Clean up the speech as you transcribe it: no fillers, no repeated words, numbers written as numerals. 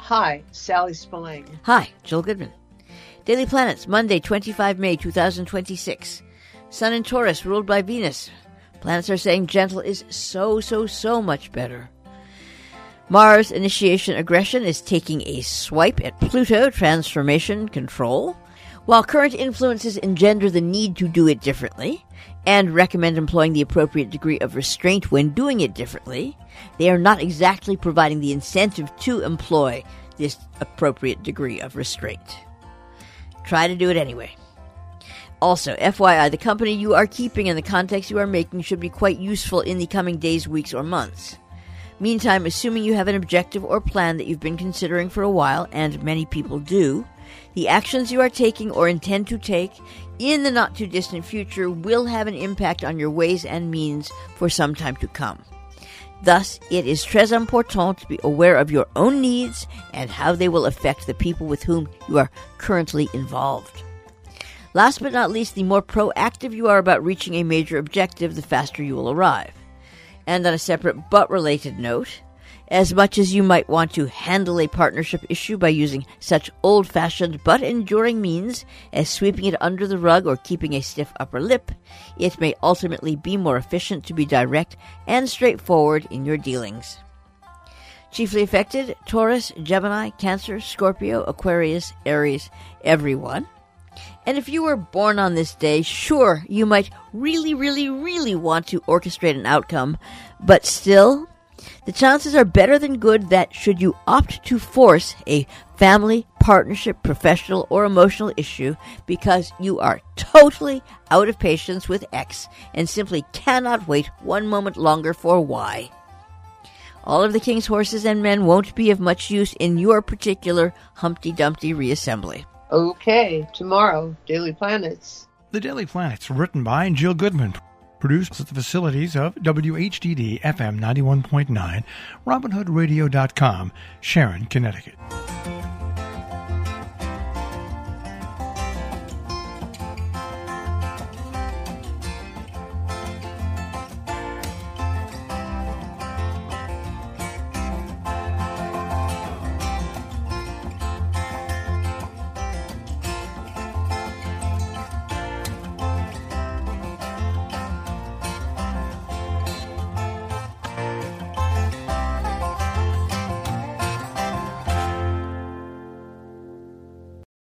Hi, Sally Spillane. Hi, Jill Goodman. Daily Planets, Monday, 25 May 2026. Sun in Taurus, ruled by Venus. Planets are saying gentle is so much better. Mars, initiation aggression, is taking a swipe at Pluto, transformation control. While current influences engender the need to do it differently and recommend employing the appropriate degree of restraint when doing it differently, they are not exactly providing the incentive to employ this appropriate degree of restraint. Try to do it anyway. Also, FYI, the company you are keeping and the contacts you are making should be quite useful in the coming days, weeks, or months. Meantime, assuming you have an objective or plan that you've been considering for a while, and many people do, the actions you are taking or intend to take in the not-too-distant future will have an impact on your ways and means for some time to come. Thus, it is très important to be aware of your own needs and how they will affect the people with whom you are currently involved. Last but not least, the more proactive you are about reaching a major objective, the faster you will arrive. And on a separate but related note, as much as you might want to handle a partnership issue by using such old-fashioned but enduring means as sweeping it under the rug or keeping a stiff upper lip, it may ultimately be more efficient to be direct and straightforward in your dealings. Chiefly affected, Taurus, Gemini, Cancer, Scorpio, Aquarius, Aries, everyone. And if you were born on this day, sure, you might really want to orchestrate an outcome, but still, the chances are better than good that should you opt to force a family, partnership, professional, or emotional issue because you are totally out of patience with X and simply cannot wait one moment longer for Y. All of the king's horses and men won't be of much use in your particular Humpty Dumpty reassembly. Okay, tomorrow, Daily Planets. The Daily Planets, written by Jill Goodman. Produced at the facilities of WHDD FM 91.9, RobinHoodRadio.com, Sharon, Connecticut.